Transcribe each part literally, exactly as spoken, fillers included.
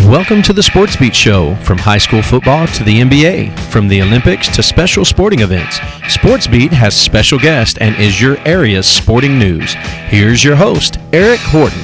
Welcome to the Sports Beat Show. From high school football to the N B A, from the Olympics to special sporting events, Sports Beat has special guests and is your area's sporting news. Here's your host, Eric Horton.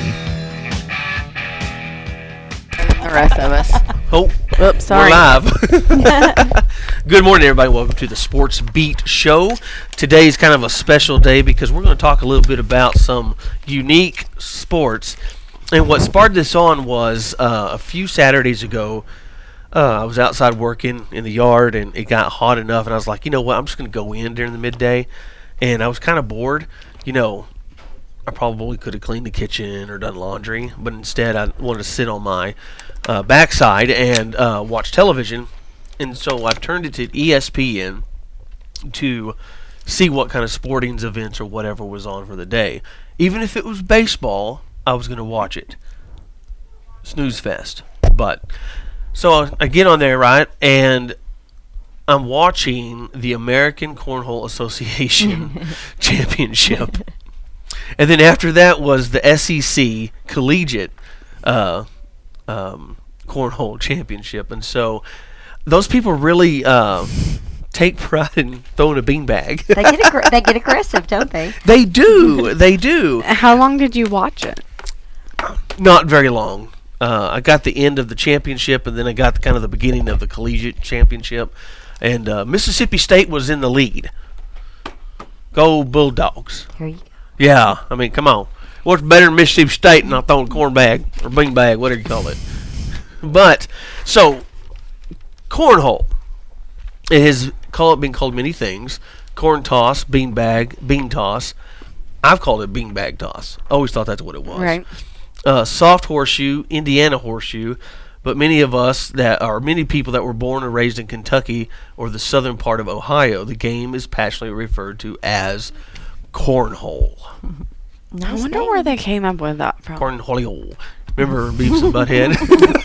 The rest of us. Oh, Oops, sorry. we're live. Good morning, everybody. Welcome to the Sports Beat Show. Today is kind of a special day because we're going to talk a little bit about some unique sports. And what sparked this on was uh, a few Saturdays ago, uh, I was outside working in the yard, and it got hot enough, and I was like, you know what, I'm just going to go in during the midday. And I was kind of bored. You know, I probably could have cleaned the kitchen or done laundry, but instead I wanted to sit on my uh, backside and uh, watch television. And so I turned it to E S P N to see what kind of sporting events or whatever was on for the day. Even if it was baseball, I was going to watch it. Snooze fest. But, so I get on there, right, and I'm watching the American Cornhole Association Championship. And then after that was the S E C Collegiate uh, um, Cornhole Championship. And so those people really uh, take pride in throwing a beanbag. They get aggr- they get aggressive, don't they? They do. They do. How long did you watch it? Not very long. Uh, I got the end of the championship, and then I got the, kind of the beginning of the collegiate championship. And uh, Mississippi State was in the lead. Go Bulldogs. Here you go. Yeah, I mean, come on. What's better than Mississippi State not throwing corn bag or bean bag, whatever you call it. But, so, cornhole. It has call, been called many things. Corn toss, bean bag, bean toss. I've called it bean bag toss. I always thought that's what it was. Right. Uh, soft horseshoe, Indiana horseshoe, but many of us that are many people that were born and raised in Kentucky or the southern part of Ohio, the game is passionately referred to as cornhole. I wonder name. where they came up with that from. Cornhole. Remember Beavis and Butthead?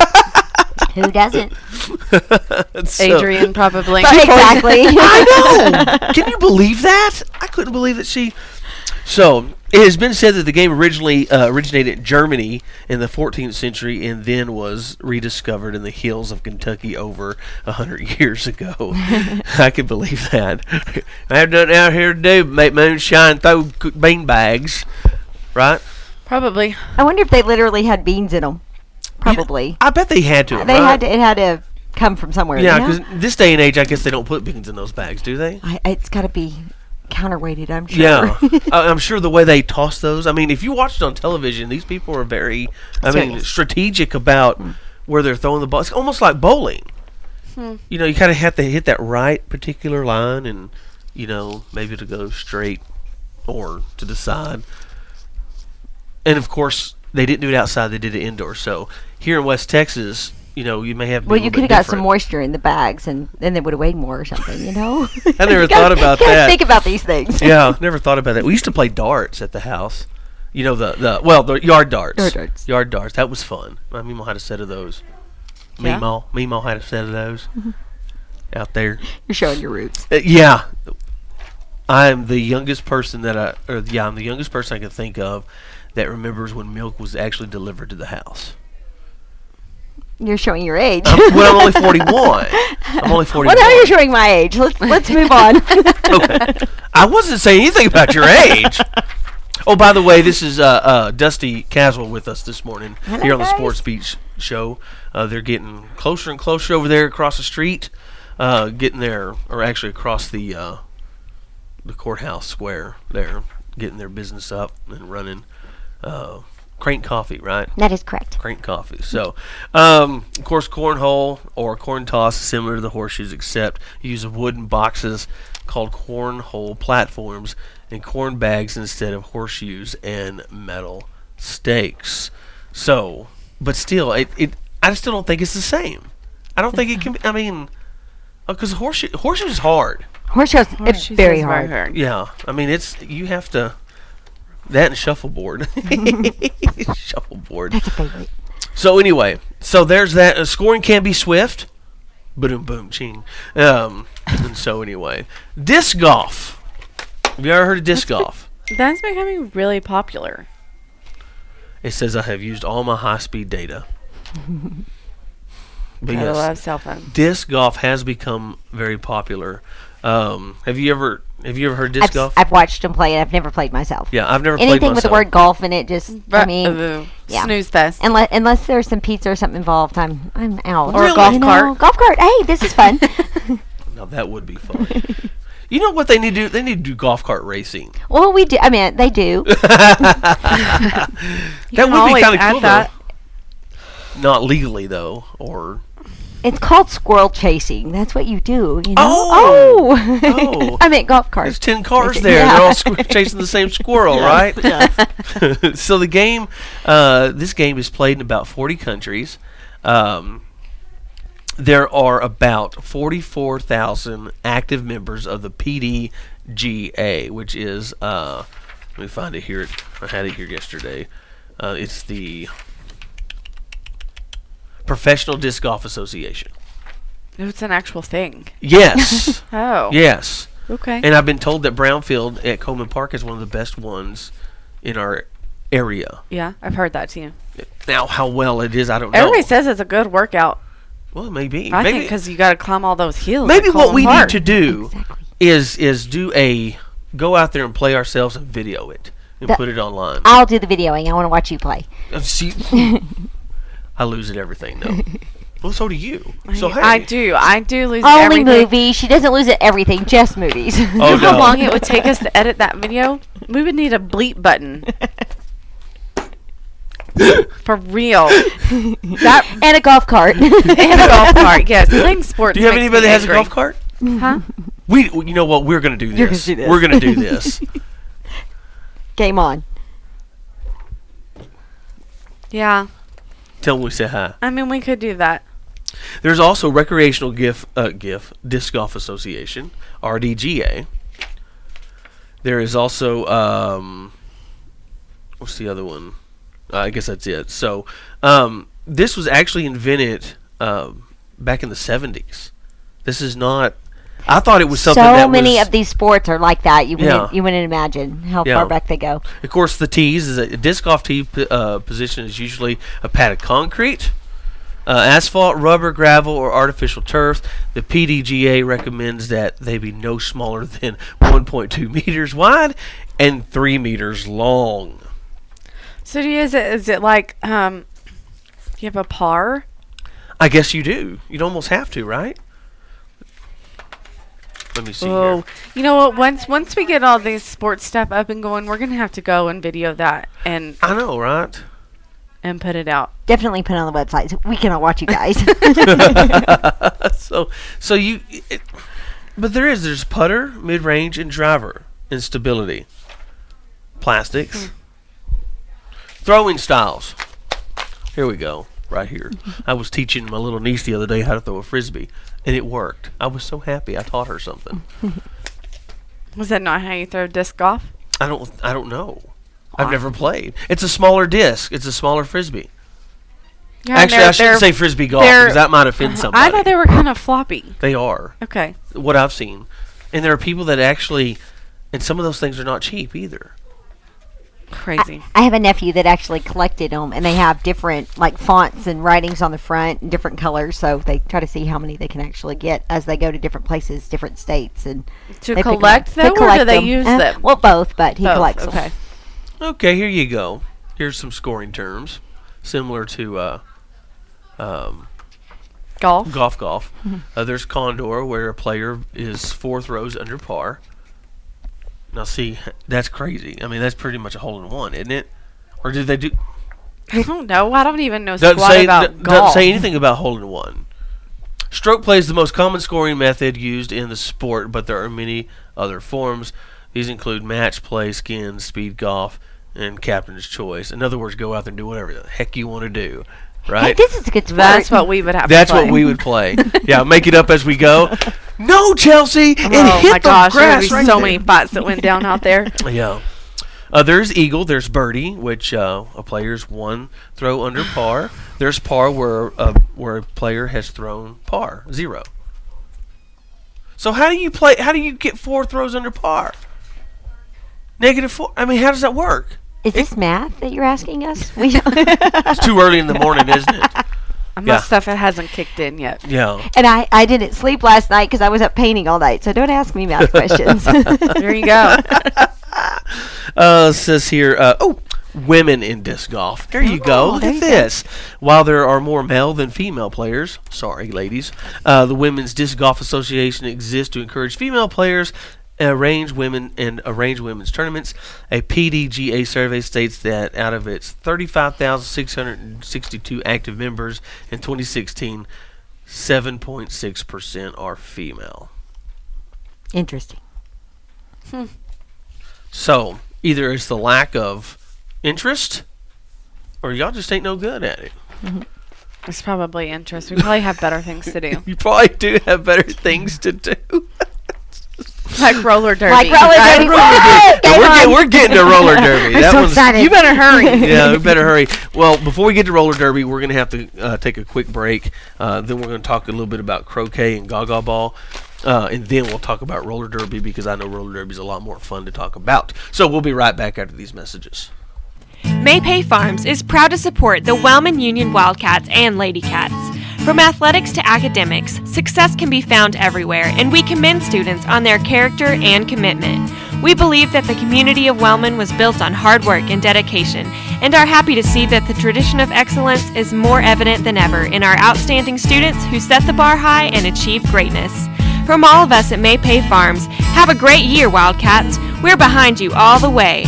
Who doesn't? So- Adrian, probably. Exactly. I know. Can you believe that? I couldn't believe that she. So it has been said that the game originally uh, originated in Germany in the fourteenth century and then was rediscovered in the hills of Kentucky over a hundred years ago. I can believe that. I have nothing out here to do but make moonshine, throw c- bean bags, right? Probably. I wonder if they literally had beans in them. Probably. I bet they had to. they right? had to. It had to come from somewhere. Yeah, you know? because this day and age, I guess they don't put beans in those bags, do they? I, it's got to be counterweighted, I'm sure. Yeah, I- I'm sure the way they toss those. I mean, if you watch it on television, these people are very, I mean, Serious. strategic about Mm. where they're throwing the ball. It's almost like bowling. Hmm. You know, you kind of have to hit that right particular line, and you know, maybe to go straight or to the side. And of course, they didn't do it outside; they did it indoors. So here in West Texas, you know, you may have. to be Well, a you little could bit have got some different. moisture in the bags, and then they would have weighed more or something, you know? I never You gotta- thought about you gotta that. Think about these things. Yeah, never thought about that. We used to play darts at the house. You know, the, the well, the yard darts. Yard darts. Yard darts. That was fun. My Mimo had a set of those. Yeah? Mimo. Mimo had a set of those out there. You're showing your roots. Uh, yeah. I'm the youngest person that I, or yeah, I'm the youngest person I can think of that remembers when milk was actually delivered to the house. You're showing your age. I'm, well, I'm only forty-one. I'm only forty-one. Well, now you're showing my age. Let's let's move on. Okay. I wasn't saying anything about your age. Oh, by the way, this is uh, uh, Dusty Caswell with us this morning Hello, here on the guys. Sports Beach Show. Uh, they're getting closer and closer over there across the street, uh, getting there, or actually across the uh, the courthouse square there, getting their business up and running. Uh, Crank Coffee, right? That is correct. Crank Coffee. So, um, of course, cornhole or corn toss is similar to the horseshoes, except you use wooden boxes called cornhole platforms and corn bags instead of horseshoes and metal stakes. So, but still, it, it I still don't think it's the same. I don't think it can be, I mean, because horseshoe, horseshoe is hard. Horseshoes, Horseshoes it's very is hard. Yeah, I mean, it's, you have to, that and shuffleboard. Shuffleboard. That's a favorite. So anyway, so there's that. Uh, scoring can be swift. Boom, boom, ching. Um, and so anyway, disc golf. Have you ever heard of disc golf? That's becoming really popular. It says I have used all my high-speed data. But I yes, love cell phone. disc golf has become very popular. Um, have you ever have you ever heard disc I've, golf? I've watched them play it. I've never played myself. Yeah, I've never played Anything myself. with the word golf in it, just I mean, Ooh, yeah. snooze fest. unless unless there's some pizza or something involved, I'm I'm out. Or a Really? golf You know, cart. Golf cart. Hey, this is fun. Now that would be fun. You know what they need to do? They need to do golf cart racing. Well, we do. I mean, they do. That can would be always kind of add cool, that. though. Not legally, though, or It's called squirrel chasing. That's what you do. You know. Oh! Oh. Oh. I meant golf carts. there's ten cars Racing, there. yeah. They're all squ- chasing the same squirrel, right? So the game, uh, this game is played in about forty countries. Um, there are about forty-four thousand active members of the P D G A, which is, uh, let me find it here. I had it here yesterday. Uh, it's the Professional Disc Golf Association. It's an actual thing. Yes. Oh. Yes. Okay. And I've been told that Brownfield at Coleman Park is one of the best ones in our area. Yeah, I've heard that too. Now, how well it is, I don't know. Everybody says it's a good workout. Well, it may be. I maybe think because you got to climb all those hills. maybe at what Coleman we Park. need to do Exactly. is is do a go out there and play ourselves and video it and That- put it online. I'll do the videoing. I want to watch you play. Uh, See, I lose at everything though. Well, so do you. So hey, I do. I do lose Only everything. movies. She doesn't lose at everything. Just movies. Oh, You know how no. long it would take us to edit that video? We would need a bleep button. For real. That and a golf cart. and a golf cart. Yes, playing sports. Do you have makes anybody me that has a angry. golf cart? Huh? We, you know what? We're gonna do this. You're gonna do this. We're gonna do this. Game on. Yeah. Tell them we say hi. I mean, we could do that. There's also Recreational GIF, uh, GIF Disc Golf Association, R D G A. There is also, um, what's the other one? Uh, I guess that's it. So, um, this was actually invented um, back in the seventies. This is not. I thought it was something So that many was, of these sports are like that. You wouldn't, Yeah. you wouldn't imagine how Yeah. far back they go. Of course, the tees is a, a disc golf tee p- uh, position is usually a pad of concrete, uh, asphalt, rubber, gravel, or artificial turf. The P D G A recommends that they be no smaller than one point two meters wide and three meters long. So do you, is it is it like um, do you have a par? I guess you do. You'd almost have to, right? Let me see Oh, here. you know what? Once once we get all these sports stuff up and going, we're gonna have to go and video that and I know, right? and put it out. Definitely put it on the website. So we cannot watch you guys. so, so you, it, but there is there's putter, mid range, and driver and stability. Plastics, throwing styles. Here we go, right here. I was teaching my little niece the other day how to throw a frisbee, and it worked. I was so happy. I taught her something. Was that not how you throw disc golf? I don't, I don't know. I've never played. It's a smaller disc. It's a smaller frisbee. Yeah, Actually, they're- I shouldn't they're- say frisbee golf they're- because that might offend somebody. I thought they were kind of floppy. They are. Okay. What I've seen. And there are people that actually, and some of those things are not cheap either. Crazy. I have a nephew that actually collected them, and they have different like fonts and writings on the front and different colors. So they try to see how many they can actually get as they go to different places, different states, and To they pick 'em up. collect They them, or do collect they them. use Uh, them? Well, both, but he Both, collects them. Okay. Okay, here you go. Here's some scoring terms, similar to uh, um, Golf. golf golf. Uh, there's Condor, where a player is four throws under par. Now, see, that's crazy. I mean, that's pretty much a hole-in-one, isn't it? Or did they do... I don't know. I don't even know Doesn't squat say, about doesn't golf. say anything about hole-in-one. Stroke play is the most common scoring method used in the sport, but there are many other forms. These include match play, skins, speed golf, and captain's choice. In other words, go out there and do whatever the heck you want to do, Hey, right? this is a good sport. That's what we would have That's to play. what we would play. Yeah, make it up as we go. No, Chelsea! It Oh hit my the gosh, there would grass be right so there. many fights that went down out there. Yeah. Uh, there's eagle. There's birdie, which uh, a player's one throw under par. There's par, where uh, where a player has thrown par, zero. So how do you play? How do you get four throws under par? Negative four. I mean, how does that work? Is this math that you're asking us? We It's too early in the morning, isn't it? Unless Yeah. stuff that hasn't kicked in yet. Yeah. And I, I didn't sleep last night because I was up painting all night. So don't ask me math questions. There you go. Uh, it says here, uh, oh, women in disc golf. There you go. Oh, Look there at you go. this. While there are more male than female players, sorry, ladies, uh, the Women's Disc Golf Association exists to encourage female players arrange women and arrange women's tournaments. A P D G A survey states that out of its thirty-five thousand six hundred sixty-two active members in twenty sixteen, seven point six percent are female. Interesting. So, either it's the lack of interest, or y'all just ain't no good at it. It's probably interest. We probably have better things to do. You probably do have better things to do. Like roller derby. Like roller Right? derby. Yeah, Game we're, on. get, we're getting to roller derby. I'm That so one's- excited. You better hurry. Yeah, we better hurry. Well, before we get to roller derby, we're going to have to uh, take a quick break. Uh, then we're going to talk a little bit about croquet and gaga ball. Uh, and then we'll talk about roller derby because I know roller derby is a lot more fun to talk about. So we'll be right back after these messages. Maypay Farms is proud to support the Wellman Union Wildcats and Lady Cats. From athletics to academics, success can be found everywhere, and we commend students on their character and commitment. We believe that the community of Wellman was built on hard work and dedication, and are happy to see that the tradition of excellence is more evident than ever in our outstanding students who set the bar high and achieve greatness. From all of us at Maypay Farms, have a great year, Wildcats. We're behind you all the way.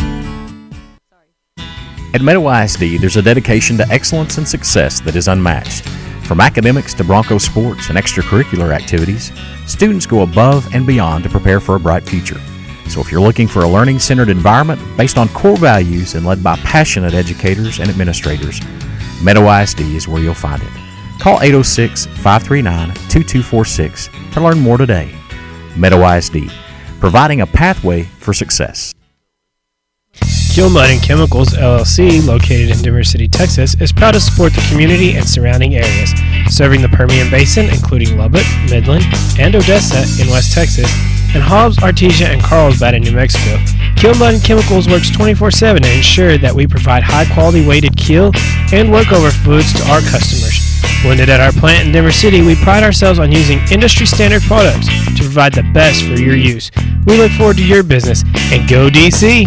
At Meadow I S D, there's a dedication to excellence and success that is unmatched. From academics to Bronco sports and extracurricular activities, students go above and beyond to prepare for a bright future. So if you're looking for a learning-centered environment based on core values and led by passionate educators and administrators, Meadow I S D is where you'll find it. Call eight oh six, five three nine, two two four six to learn more today. Meadow I S D, providing a pathway for success. Kill Mud and Chemicals L L C, located in Denver City, Texas, is proud to support the community and surrounding areas, serving the Permian Basin, including Lubbock, Midland, and Odessa in West Texas, and Hobbs, Artesia, and Carlsbad in New Mexico. Kill Mud and Chemicals works twenty-four seven to ensure that we provide high-quality weighted kill and workover fluids to our customers. Blended at our plant in Denver City, we pride ourselves on using industry-standard products to provide the best for your use. We look forward to your business, and go D C!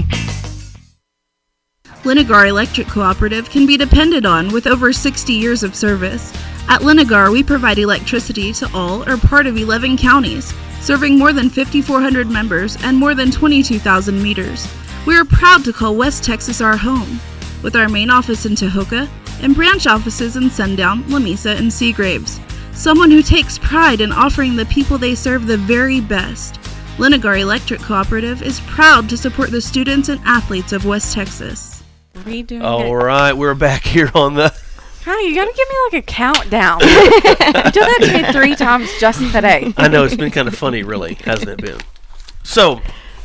Linagar Electric Cooperative can be depended on with over sixty years of service. At Linagar, we provide electricity to all or part of eleven counties, serving more than five thousand four hundred members and more than twenty-two thousand meters. We are proud to call West Texas our home, with our main office in Tahoka and branch offices in Sundown, Lamesa, and Seagraves. Someone who takes pride in offering the people they serve the very best. Linagar Electric Cooperative is proud to support the students and athletes of West Texas. Redoing All it. right, we're back here on the... Hi, you gotta give me like a countdown. You did that to me three times just today. I know, it's been kind of funny, really, hasn't it been? So,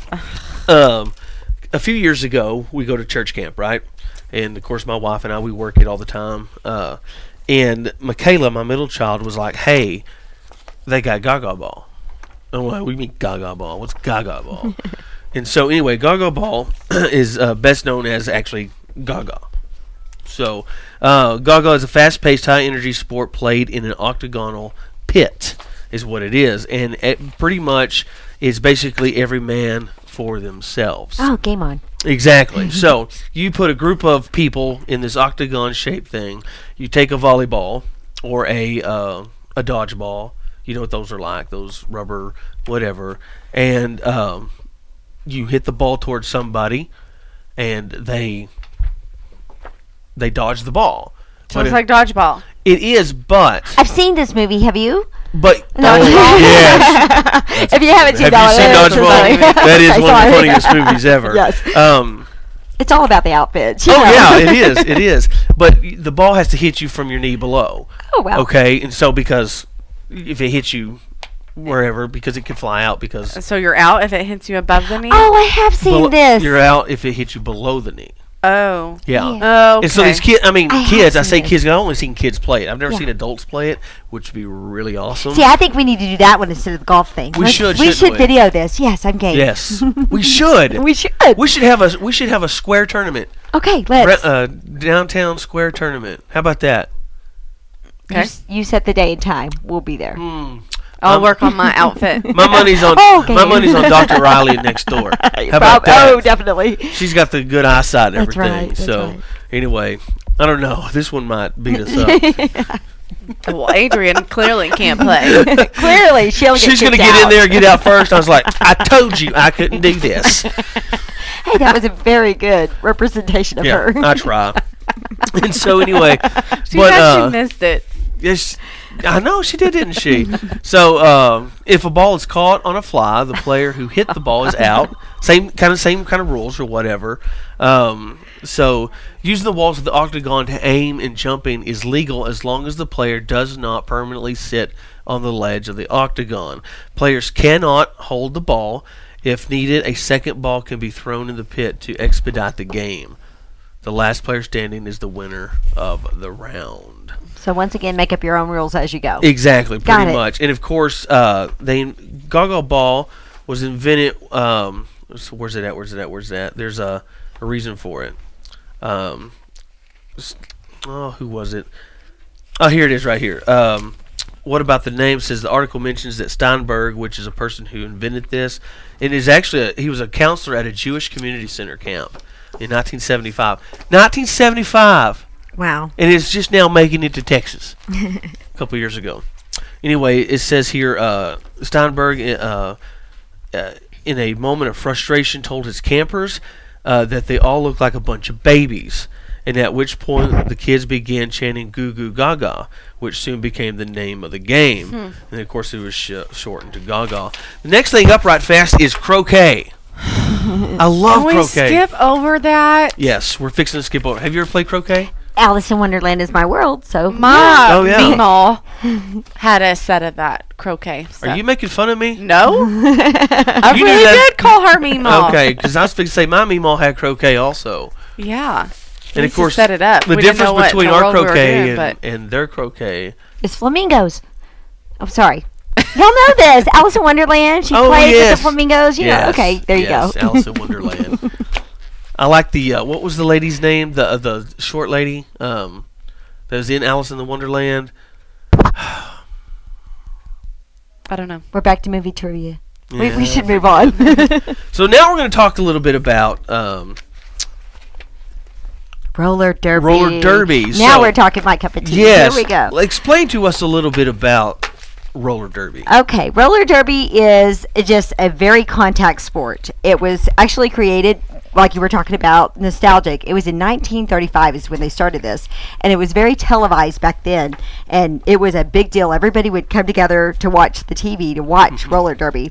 um, a few years ago, we go to church camp, right? And, of course, my wife and I, we work it all the time. Uh, and Michaela, my middle child, was like, hey, they got Gaga Ball. I'm like, what do you mean Gaga Ball? What's Gaga Ball? And so, anyway, Gaga Ball is uh, best known as actually Gaga. So, uh, Gaga is a fast-paced, high-energy sport played in an octagonal pit, is what it is. And it pretty much is basically every man for themselves. Oh, game on. Exactly. So, you put a group of people in this octagon-shaped thing. You take a volleyball or a uh, a dodgeball. You know what those are like, those rubber whatever. And um, you hit the ball towards somebody, and they... they dodge the ball. So it's like dodgeball. It is, but I've seen this movie. Have you? but No. oh, yes. If you haven't seen Have you seen Dodgeball, Dodgeball? That is I one of saw the it. funniest movies ever. Yes. Um, It's all about the outfits. you oh know. yeah, it is. It is. But the ball has to hit you from your knee below. Oh wow. Okay, and so because if it hits you wherever, because it can fly out because So you're out if it hits you above the knee? Oh, I have seen belo- this. you're out if it hits you below the knee. Oh. Yeah. Yeah. Oh, okay. And so these kids, I mean, I have kids, I seen say this. kids, I've only seen kids play it. I've never Yeah. seen adults play it, which would be really awesome. See, I think we need to do that one instead of the golf thing. We Let's- should, We shouldn't should we? video this. Yes, I'm game. Yes, we should. We should. We should have a we should have a square tournament, Okay, Re- let's. uh, downtown square tournament. How about that? Okay. s- you set the day and time. We'll be there. Hmm. I'll Um, work on my outfit. My money's on Oh, okay. my money's on Doctor Riley next door. How about Prob- that? Oh, definitely. She's got the good eyesight and That's everything. right, that's so right. anyway, I don't know. This one might beat us up. Well, Adrian clearly can't play. Clearly, she'll get She's gonna kicked get in out. there and get out first. I was like, I told you I couldn't do this. Hey, that was a very good representation of Yeah, her. I try. And so anyway, She but actually uh, missed it. yes, I know she did, didn't she? So um, if a ball is caught on a fly, the player who hit the ball is out. Same kind of same kind of rules or whatever. Um, so using the walls of the octagon to aim and jumping is legal as long as the player does not permanently sit on the ledge of the octagon. Players cannot hold the ball. If needed, a second ball can be thrown in the pit to expedite the game. The last player standing is the winner of the round. So once again, make up your own rules as you go. Exactly, Got pretty it. much. And of course, uh, they Gaga Ball was invented. Um, so where's it at? Where's it at? Where's that? There's a, a reason for it. Um, s- oh, who was it? Oh, here it is, right here. Um, what about the name? Says the article mentions that Steinberg, which is a person who invented this, and is actually a, he was a counselor at a Jewish community center camp in nineteen seventy-five. nineteen seventy-five. Wow. And it's just now making it to Texas a couple years ago. Anyway, it says here, uh, Steinberg, uh, uh, in a moment of frustration, told his campers uh, that they all looked like a bunch of babies, and at which point the kids began chanting "Goo Goo Gaga," which soon became the name of the game. Hmm. And of course, it was sh- shortened to Gaga. The next thing up right fast is croquet. I love Can we croquet. skip over that? Yes, we're fixing to skip over. Have you ever played croquet? Alice in Wonderland is my world, so My Oh, yeah. Meemaw had a set of that croquet. Are you making fun of me? No, I You knew really that- did call her Meemaw. Okay, because I was going to say my Meemaw had croquet also. Yeah. And We of used to course, set it up. the We didn't difference know what in between the our world we were croquet doing, and, but- and their croquet. it's flamingos. Oh, sorry. Y'all know this. Alice in Wonderland. She Oh, played yes. with the flamingos. You know. Yes, Okay, there you yes, go. Alice in Wonderland. I like the uh, what was the lady's name? The uh, the short lady um, that was in Alice in the Wonderland. I don't know. We're back to movie trivia. We, Yeah. we should move on. So now we're going to talk a little bit about um, Roller derby. roller derby. Now So- we're talking my cup of tea. Yes. Here we go. Explain to us a little bit about roller derby. Okay, roller derby is just a very contact sport. It was actually created, like you were talking about, nostalgic. It was in nineteen thirty-five is when they started this, and it was very televised back then, and it was a big deal. Everybody would come together to watch the T V to watch roller derby,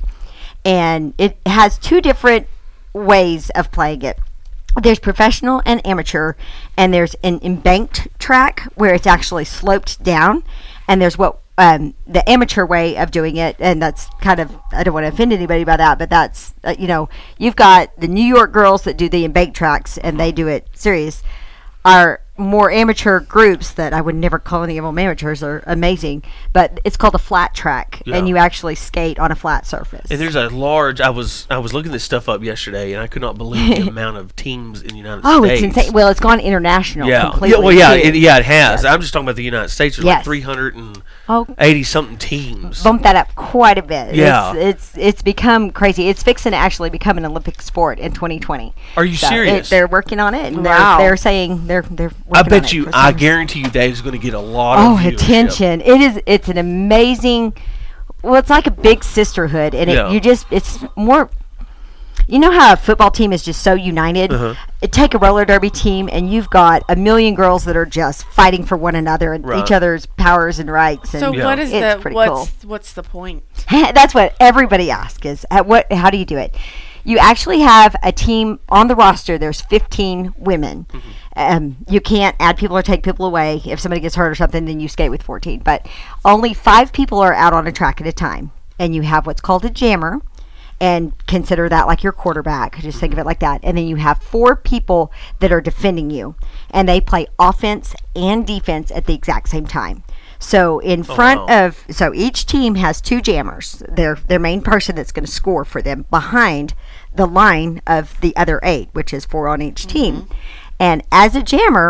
and it has two different ways of playing it. There's professional and amateur, and there's an embanked track where it's actually sloped down, and there's what um, the amateur way of doing it, and that's kind of, I don't want to offend anybody by that, but that's, uh, you know, you've got the New York girls that do the embanked tracks, and they do it serious. Our more amateur groups that I would never call any of them amateurs are amazing, but it's called a flat track, Yeah. and you actually skate on a flat surface. And there's a large. I was I was looking this stuff up yesterday, and I could not believe the amount of teams in the United Oh, States. it's insane. Well, it's gone international Yeah, completely. yeah, well, yeah, too. it, yeah, it has. Yes. I'm just talking about the United States. There's like Yes. three hundred and Oh, eighty something teams. bump that up quite a bit. Yeah. It's, it's it's become crazy. It's fixing to actually become an Olympic sport in twenty twenty. Are you So it- serious? they're working on it, and Wow. they're, they're saying they're they're. I working on bet it you. for I some- guarantee you, that is going to get a lot Oh, of viewership. attention! It is. It's an amazing. Well, it's like a big sisterhood, and it, Yeah. you just it's more. You know how a football team is just so united? Uh-huh. It take a roller derby team, and you've got a million girls that are just fighting for one another and Right. each other's powers and rights. And So Yeah. what is it's the pretty what's cool. what's the point? That's what everybody asks is at what how do you do it? You actually have a team on the roster. There's fifteen women. Um, you can't add people or take people away. If somebody gets hurt or something, then you skate with fourteen. But only five people are out on a track at a time. And you have what's called a jammer. And consider that like your quarterback. Just think of it like that. And then you have four people that are defending you. And they play offense and defense at the exact same time. So in front wow. of so each team has two jammers. Their their main person that's going to score for them behind the line of the other eight, which is four on each team. And as a jammer,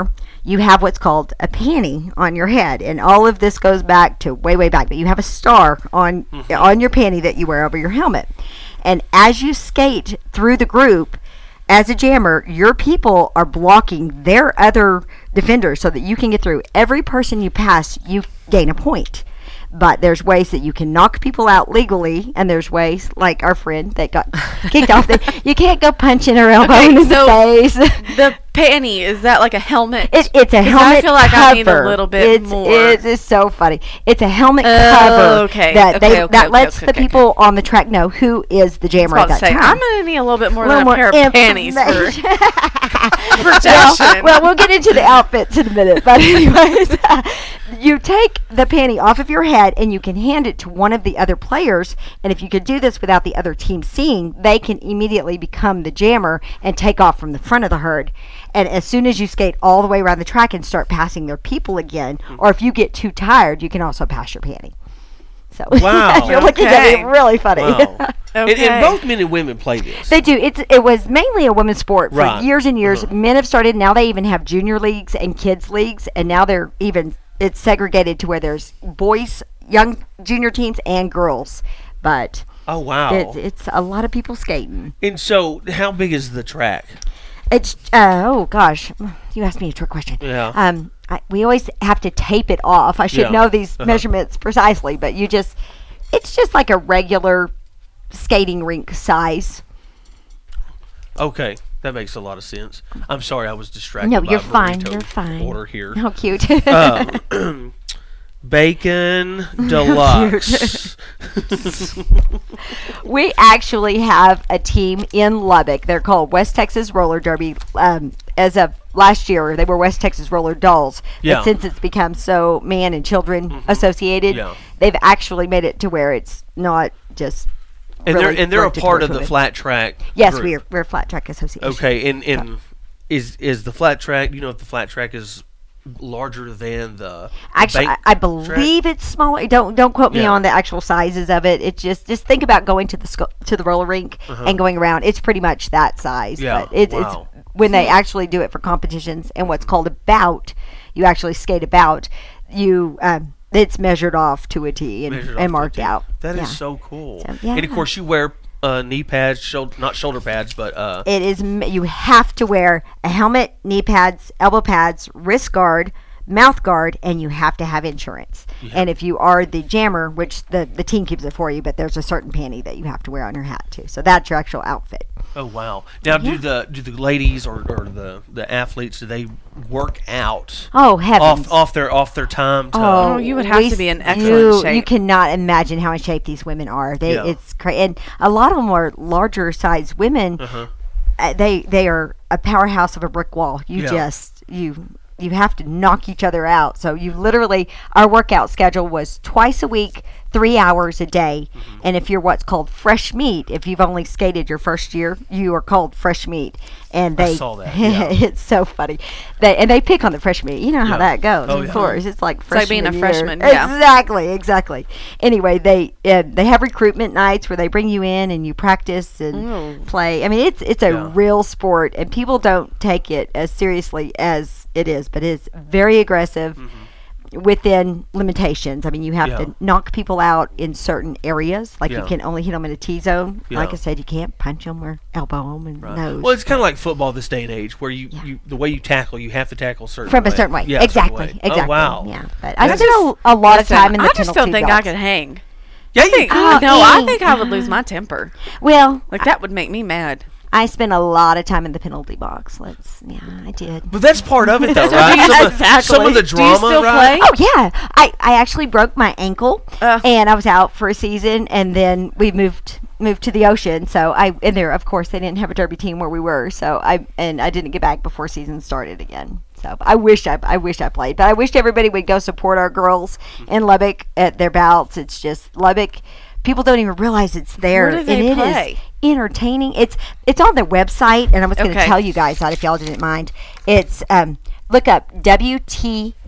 you have what's called a panty on your head, and all of this goes back to way, way back. But you have a star on mm-hmm. on your panty that you wear over your helmet. And as you skate through the group, as a jammer, your people are blocking their other defenders so that you can get through. Every person you pass, you gain a point. But there's ways that you can knock people out legally, and there's ways, like our friend that got kicked off, that you can't go punching her elbow Okay, in so the face. The panty, is that like a helmet? It, it's a 'Cause helmet I feel like cover. I need a little bit it's, more. It's, it's so funny. It's a helmet Oh, cover okay, that okay, they okay, that okay, lets okay, the okay, people on the track know who is the I was jammer about at to that say, time. I'm going to need a little bit more Little than more a pair of panties for information. protection. well, well, we'll get into the outfits in a minute. But anyways, you take the panty off of your head and you can hand it to one of the other players. And if you could do this without the other team seeing, they can immediately become the jammer and take off from the front of the herd. And as soon as you skate all the way around the track and start passing their people again, or if you get too tired, you can also pass your panty. So Wow. you're looking at Okay. it really funny. Wow. and, Okay. and both men and women play this. They do. It's it was mainly a women's sport for Right. years and years. Uh-huh. Men have started. Now they even have junior leagues and kids leagues, and now they're even it's segregated to where there's boys, young junior teams, and girls. But Oh, wow. it's it's a lot of people skating. And so, how big is the track? It's uh, oh gosh, you asked me a trick question. Yeah. Um, I, we always have to tape it off. I should Yeah. know these Uh-huh. measurements precisely, but you just it's just like a regular skating rink size. Okay, that makes a lot of sense. I'm sorry, I was distracted. No, by you're a fine. burrito You're fine. Order here. How cute. Um, Bacon Deluxe. We actually have a team in Lubbock. They're called West Texas Roller Derby. Um, as of last year, they were West Texas Roller Dolls. Yeah. But since it's become so man and children associated, Yeah. they've actually made it to where it's not just. and really they're and they're a directed part towards of the women. flat track. Yes, group. we're we're a flat track association. Okay, and and is is the flat track? You know, if the flat track is larger than the Actually, I, bank I track? believe it's smaller. Don't don't quote me Yeah. on the actual sizes of it. It's just just think about going to the sco- to the roller rink Uh-huh. and going around. It's pretty much that size. Yeah, But it's wow. it's when they actually do it for competitions and what's called a bout. You actually skate a bout. You um, it's measured off to a T and, Measured off and to marked a T. out. That is Yeah. so cool. So, yeah. And of course, you wear uh, knee pads, shoulder, not shoulder pads, but uh, It is m- you have to wear a helmet, knee pads, elbow pads, wrist guard, mouth guard, and you have to have insurance. And if you are the jammer, which the the team keeps it for you, but there's a certain panty that you have to wear on your hat too. So that's your actual outfit. oh wow! Now, do the do the ladies or, or the the athletes, do they work out Oh heavens! off off their off their time? To, Oh, you would have we to be in s- excellent you, shape. You cannot imagine how in shape these women are. They Yeah. it's crazy, and a lot of them are larger size women. Uh-huh. Uh, they they are a powerhouse of a brick wall. You Yeah. just you you have to knock each other out. So you literally our workout schedule was twice a week, three hours a day. Mm-hmm. And if you're what's called fresh meat, if you've only skated your first year, you are called fresh meat. And I they saw that, yeah. it's so funny. They and they pick on the fresh meat. You know how Yeah. that goes. Oh, of yeah. course, it's like like being a freshman year. freshman, yeah. Exactly, exactly. Anyway, they uh, they have recruitment nights where they bring you in and you practice and Mm. play. I mean, it's it's a Yeah. real sport, and people don't take it as seriously as it is, but it's very aggressive. Within limitations. I mean, you have Mm-hmm. Yeah. to knock people out in certain areas. Like Yeah. you can only hit them in a T zone. Like Yeah. I said, you can't punch them or elbow them and Right. nose. Well, it's kind of like football this day and age, where you, you the way you tackle, you have to tackle a certain from way. a certain way. Yeah, a certain exactly. way. Exactly. Oh wow. Yeah. But I That's spent a, a lot Listen, of time in the I just don't penalty think I box. could hang. Yeah, you. Oh, no, I dang. think I would lose my temper. Well, Like that would make me mad. I spent a lot of time in the penalty box. Let's, yeah, I did. But that's part of it, though, So right? do you- Some, of, exactly. some of the Do you drama, still right? play? Oh yeah, I, I actually broke my ankle Ugh. and I was out for a season, and then we moved moved to the ocean. So I and there, of course, they didn't have a derby team where we were. So I and I didn't get back before season started again. So I wish I I wish I played, but I wished everybody would go support our girls in Lubbock at their bouts. It's just Lubbock. People don't even realize it's there, Where do they and it play? is entertaining. It's it's on their website, and I was going to Okay. tell you guys that if y'all didn't mind. It's um look up W T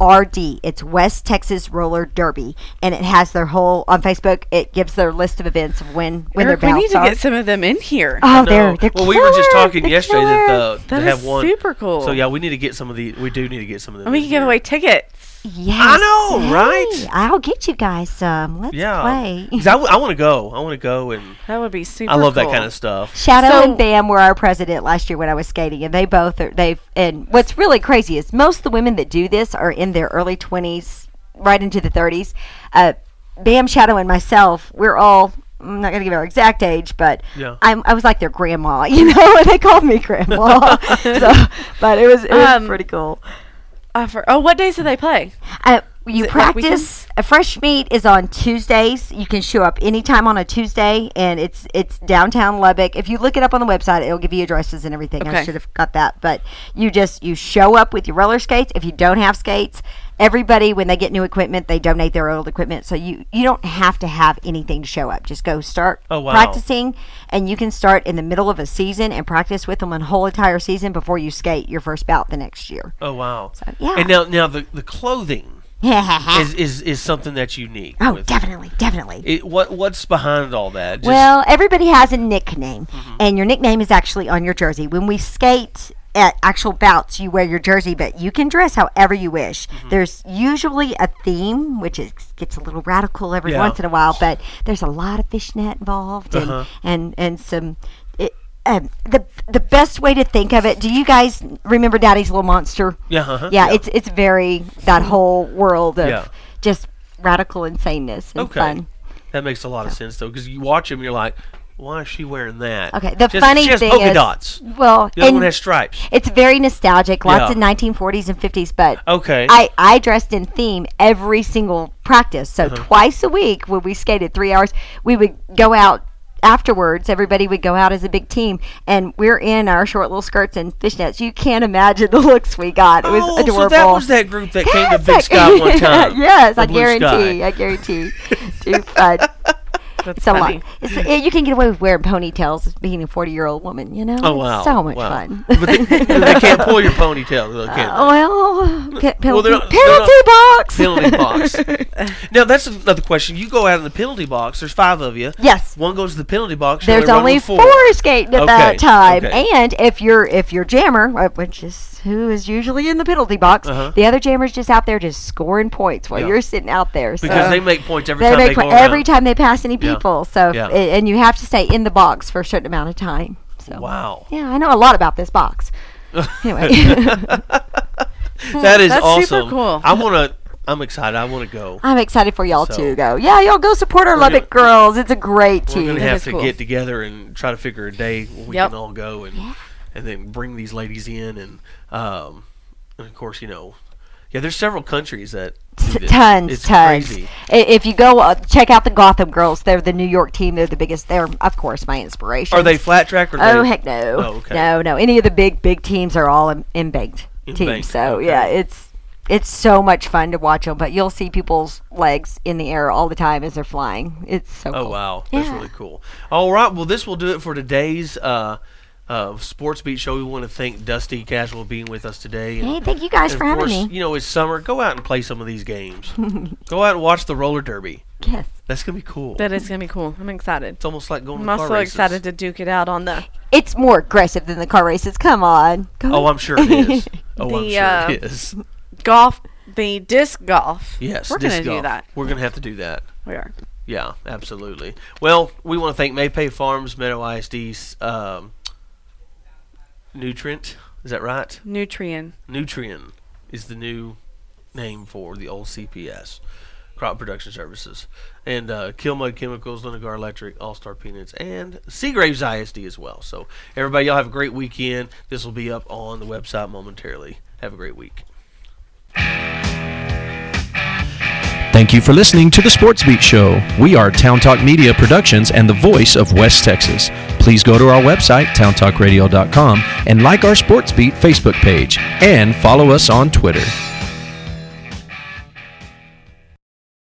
R D. It's West Texas Roller Derby, and it has their whole on Facebook. It gives their list of events of when when Eric, their we bouts need to are. get some of them in here. Oh, No. they're they're well, we were just killer. talking They're yesterday that killer. the, That they have is one. super cool. So yeah, we need to get some of the. We do need to get some of them. And we in can give here. away tickets. Yes. I know, Hey, right? I'll get you guys some. Let's Yeah, play. 'Cause I, w- I want to go. I want to go, and That would be super I love that cool. kind of stuff. Shadow So- and Bam were our president last year when I was skating, and they both are. They've and what's really crazy is most of the women that do this are in their early twenties, right into the thirties. Uh, Bam, Shadow, and myself, we're all. I'm not gonna give our exact age, but Yeah. I'm, I was like their grandma, you know, and they called me grandma. so, but it was it was Um, pretty cool. Uh, for, oh, what days do they play? Uh, you it like practice. A fresh meet is on Tuesdays. You can show up anytime on a Tuesday, and it's it's downtown Lubbock. If you look it up on the website, it'll give you addresses and everything. I Okay. should have got that, but you just you show up with your roller skates. If you don't have skates, everybody when they get new equipment, they donate their old equipment. So you you don't have to have anything to show up. Just go start Oh, wow. practicing, and you can start in the middle of a season and practice with them a whole entire season before you skate your first bout the next year. Oh wow. So, yeah. And now, now the the clothing is, is is something that's unique. oh, with- definitely, definitely. It, what what's behind all that? Just, Well, everybody has a nickname, Mm-hmm. and your nickname is actually on your jersey. When we skate at actual bouts, you wear your jersey, but you can dress however you wish. Mm-hmm. There's usually a theme, which is, gets a little radical every Yeah. once in a while, but there's a lot of fishnet involved and Uh-huh. and and some. It, um, the the best way to think of it. Do you guys remember Daddy's Little Monster? yeah, uh-huh, Yeah, it's it's very that whole world of Yeah. just radical insaneness and Okay. fun. that makes a lot of sense though, because you watch them, you're like, why is she wearing that? Okay, the She has- funny she has thing polka is, dots. well, The other and one has stripes. it's very nostalgic. Lots Yeah. of nineteen forties and fifties, but Okay. I, I dressed in theme every single practice. So Uh-huh. twice a week when we skated three hours, we would go out afterwards. Everybody would go out as a big team, and we're in our short little skirts and fishnets. You can't imagine the looks we got. It was oh, adorable. so that was that group that came to Yes, Big I- Sky one time. yes, The I Blue guarantee. Sky. I guarantee. Too fun. That's It's a funny. lot. It's, it, you can get away with wearing ponytails as being a forty-year-old woman. You know. Oh It's wow! so much wow. fun. But they, they can't pull your ponytail, though, can Uh, well, pe- penalty, Well, they're not- penalty they're box. they? Penalty box. Now that's another question. You go out in the penalty box. There's five of you. Yes. One goes to the penalty box. you There's run only with four. four. skating at Okay, that time, okay. and if you're if you're jammer, uh, which is who is usually in the penalty box, Uh-huh. the other jammer's just out there just scoring points while Yeah. you're sitting out there. So Because they make points every they time make they go po- around. every time they pass any Yeah. people. So Yeah. a- and you have to stay in the box for a certain amount of time. So Wow. yeah, I know a lot about this box. Anyway. That is That's awesome. super cool. I want to. I'm excited. I want to go. I'm excited for y'all So- to go. Yeah, y'all go support our We're Lubbock gonna- girls. It's a great We're team. gonna That have is to cool. get together and try to figure a day when we Yep. can all go and and then bring these ladies in and um and of course you know yeah there's several countries that do this. Tons, It's tons. crazy. I- If you go uh, check out the Gotham girls, they're the New York team. They're the biggest. They're of course my inspiration. Are they flat track or Oh they, heck no! Oh, okay. No, no. Any of the big big teams are all in, in-banked In-banked, teams. So okay. yeah, it's it's so much fun to watch them. But you'll see people's legs in the air all the time as they're flying. It's so. Oh cool. wow, that's Yeah. really cool. All right, well this will do it for today's uh, uh, Sports Beat show. We want to thank Dusty Casual being with us today. And, Hey, thank you guys and for of having course, me. you know it's summer. Go out and play some of these games. Go out and watch the roller derby. Yes. That's gonna be cool. That is gonna be cool. I'm excited. It's almost like going I'm to car also races. excited to duke it out on the It's more aggressive than the car races. Come on. Go Oh, I'm sure it is. Oh, I'm The, sure uh, it is. golf, the disc golf. Yes, we're disc gonna do golf. that. We're gonna have to do that. We are. Yeah, absolutely. Well, we want to thank Maypay Farms, Meadow I S D's um, Nutrient. Is that right? Nutrien. Nutrien is the new name for the old C P S, Crop Production Services. And uh, Kill Mud Chemicals, Linegar Electric, All Star Peanuts, and Seagraves I S D as well. So, everybody, y'all have a great weekend. This will be up on the website momentarily. Have a great week. Thank you for listening to the Sports Beat Show. We are Town Talk Media Productions and the voice of West Texas. Please go to our website, town talk radio dot com, and like our Sports Beat Facebook page, and follow us on Twitter.